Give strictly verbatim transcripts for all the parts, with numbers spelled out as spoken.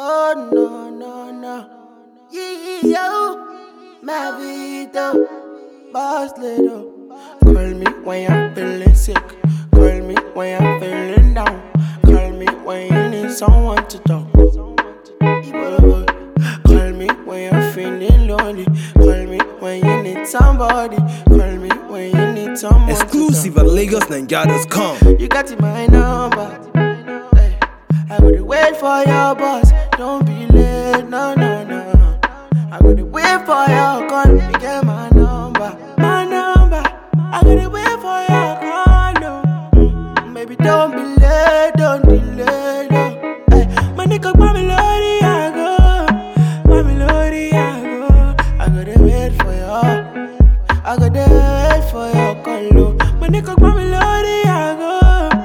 Oh no, no, no. Yeah, yo, my vida, boss little. Call me when you're feeling sick. Call me when you're feeling down. Call me when you need someone to talk to. Call me when you're feeling lonely. Call me when you need somebody. Call me when you need someone. Exclusive at Lagos Naija dot com. You got my number. Hey, I gotta wait for your boss. Don't be late, no, no, no. I gotta wait for your call. You get my number, my number. I gotta wait for your call. No, mm, baby, don't be late, don't delay, no. Hey, my nigga, my melody, I go, my melody, I go. I gotta wait for your, I gotta wait for your call. No, my nigga, my melody, I go.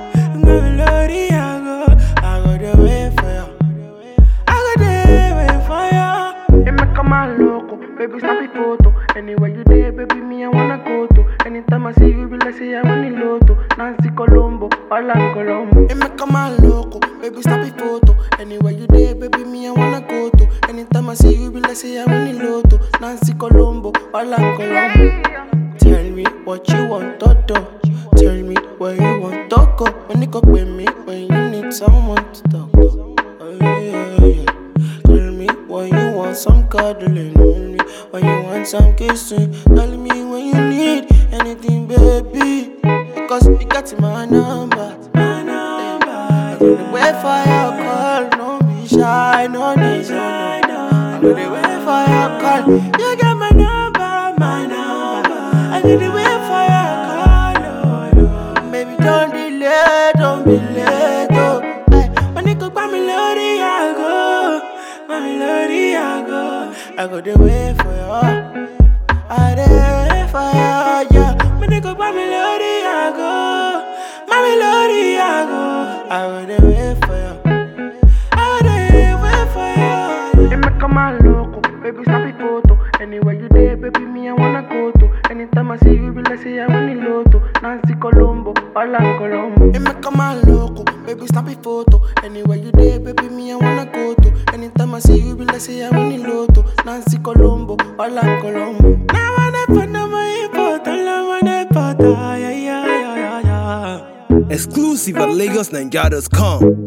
Baby, snap it photo. Anywhere you there, baby, me I wanna go to. Anytime I see you, be like say I want it loto. Nancy Colombo, Alan Colombo. It make a man loco. Baby, snap it photo. Anywhere you there, baby, me I wanna go to. Anytime I see you, be like say I want it loto. Nancy Colombo, Alan Colombo. Tell me what you want, Toto. Tell me where you want, Toko. When you go with me, when you need someone to talk to. Oh yeah, yeah, yeah. Call me when you want some cuddling. When you want some kissing, tell me when you need anything, baby. Because you got my number, my number. I'm gonna wait for your call, don't be shy, no, no, no, no. I'm gonna wait for your call. You got my number, my number. I'm gonna wait for your call, no, no. Baby, don't delay, don't be late, oh. Hey, my nigga, my melody, I go, my melody, I go. I go the way for you, I the way for you, yeah. My nigga, my melody, I go, my melody, I go. I go the way for you, I go the way for you. It make a man loco, baby, snap it photo. Anywhere you there, baby, me I wanna go to. Anytime I see you, be like say I want it loto. Nancy Colombo, Alan Colombo. It make a man loco, baby, snap it photo. Anywhere you there, baby, me I wanna go to. Anytime I see you, be like say I want it loto. Nancy Colombo, Alan Colombo. Now I never know my photo, now I never yeah, yeah, yeah, yeah, yeah. Exclusive at Lagos Naija dot com.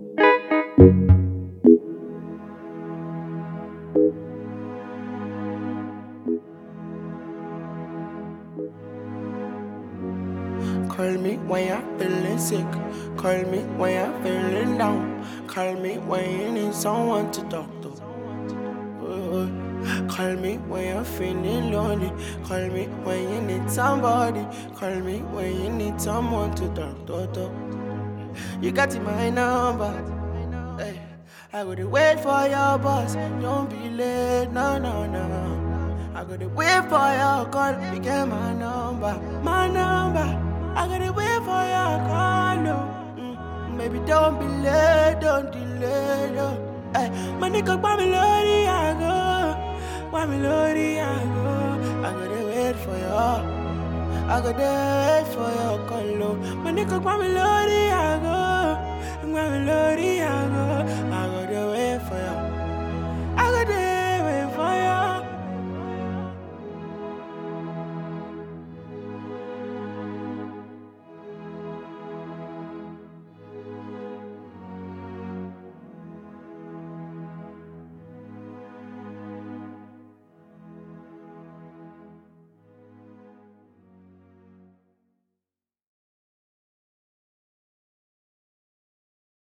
Call me when you're feeling sick. Call me when you're feeling down. Call me when you need someone to talk to. Uh, call me when you're feeling lonely. Call me when you need somebody. Call me when you need someone to talk to. You got my number. Hey, I gotta wait for your boss. Don't be late, no, no, no. I gotta wait for your call. You get my number, my number. I gotta wait for your call, no. Mm, baby, don't be late, don't delay, no. Hey, my nigga, my melody, I go, my melody, I go. I gotta wait for you, I gotta wait for your call, no. My nigga, my melody, I go, my melody, I go. I gotta